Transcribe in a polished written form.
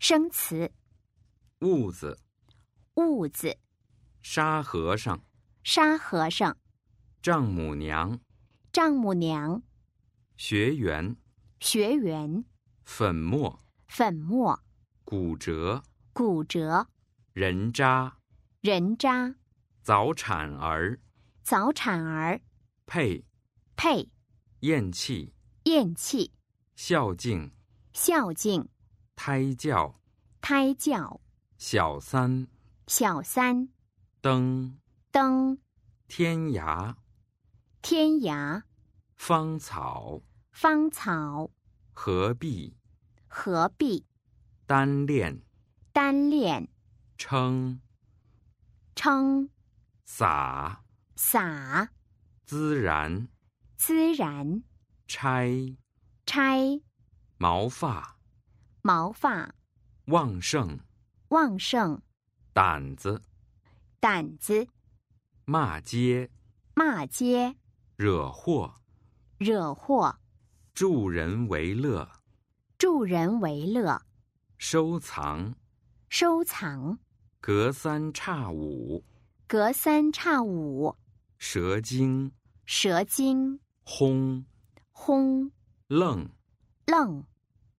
生词。 痦子， 痦子， 沙和尚， 沙和尚， 丈母娘， 丈母娘， 学员， 学员， 粉末， 粉末， 骨折， 骨折， 人渣， 人渣， 早产儿， 早产儿， 配， 配， 咽气， 咽气， 孝敬， 孝敬， 胎教， 胎教， 小三， 小三， 灯， 灯， 天涯， 天涯， 芳草， 芳草， 合璧， 合璧， 单恋， 单恋， 称， 称， 洒， 洒， 孜然， 孜然， 拆， 拆， 毛发， 毛发， 旺盛， 旺盛， 胆子， 胆子， 骂街， 骂街， 惹祸， 惹祸， 助人为乐， 助人为乐， 收藏， 收藏， 隔三差五， 隔三差五， 蛇精， 蛇精， 轰， 轰， 愣。 愣。